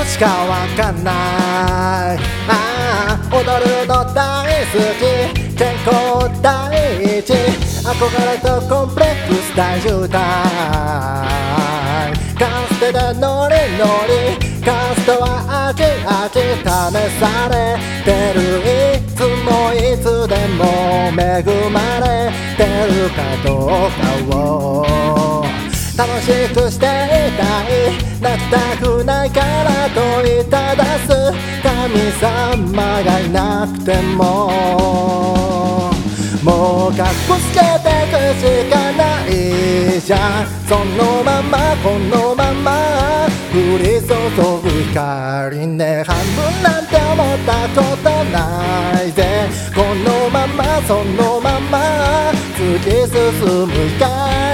しかわかんない。踊るの大好き、健康第一、憧れとコンプレックス大渋滞。カステでノリノリ、カストは味味試されてる。いつもいつでも恵まれてるかどうかを楽しくしていたい。泣きたくないから問いただす神様がいなくても、もうかっこつけてくしかないじゃん。そのままこのまま降り注ぐ光ね。半分なんて思ったことないぜ。このままそのまま突き進む光